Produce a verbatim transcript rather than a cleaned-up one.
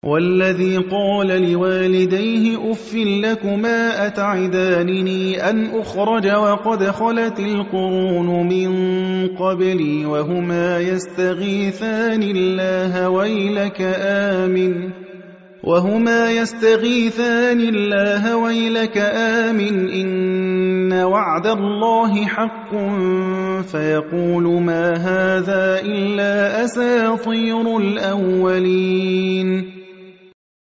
وَالَّذِي قَالَ لِوَالِدَيْهِ أُفٍّ لَّكُمَا أَتَعِدَانِنِي أَنْ أُخْرَجَ وَقَدْ خَلَتِ الْقُرُونُ مِن قَبْلِي وَهُمَا يَسْتَغِيثَانِ اللَّهَ وَيْلَكَ آمِنْ وهما يستغيثان الله ويلك آمن إن وعد الله حق فيقول ما هذا إلا أساطير الأولين